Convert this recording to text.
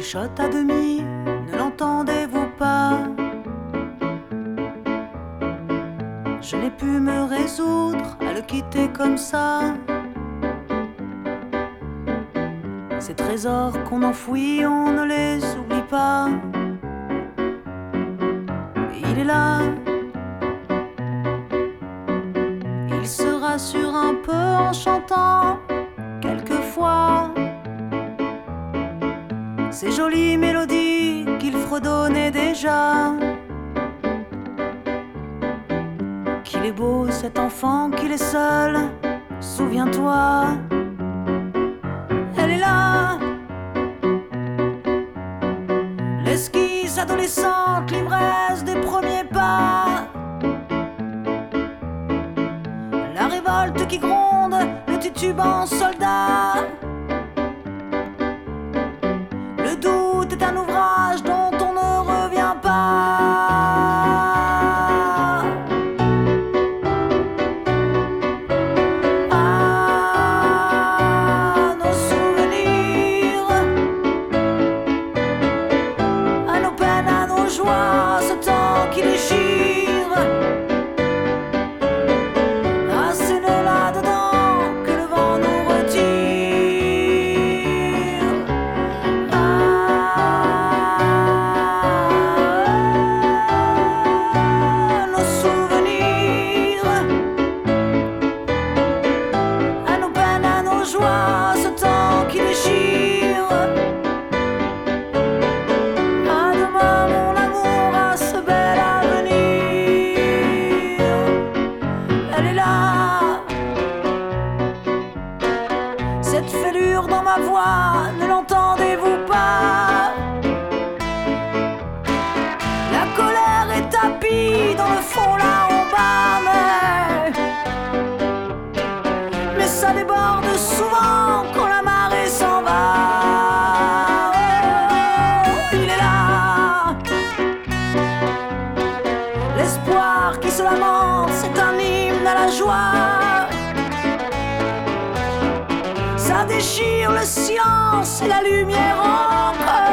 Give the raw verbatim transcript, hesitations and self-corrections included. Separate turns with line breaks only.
chuchote à demi, ne l'entendez-vous pas? Je n'ai pu me résoudre à le quitter comme ça. Ces trésors qu'on enfouit, on ne les oublie pas. Et il est là. Il se rassure un peu en chantant quelquefois ces jolies mélodies qu'il fredonnait déjà. Qu'il est beau cet enfant, qu'il est seul, souviens-toi. Elle est là, l'esquisse adolescente, l'ivresse des premiers pas. La révolte qui gronde, le titubant soldat. Le doute est un ouvrage dont on ne revient pas. Ah, nos souvenirs, à nos peines, à nos joies, ce temps qui déchire. Racine là-dedans, que le vent nous retire. Ah, nos souvenirs, à nos peines, à nos joies, ce temps qui déchire. À demain mon amour, à ce bel avenir. Elle est là, cette fêlure dans ma voix, ne l'entendez-vous pas? La colère est tapie dans le fond là en bas, mais, mais ça déborde souvent quand la marée s'en va. Oh, il est là, l'espoir qui se lamente, c'est un hymne à la joie. Ça déchire le silence et la lumière encore.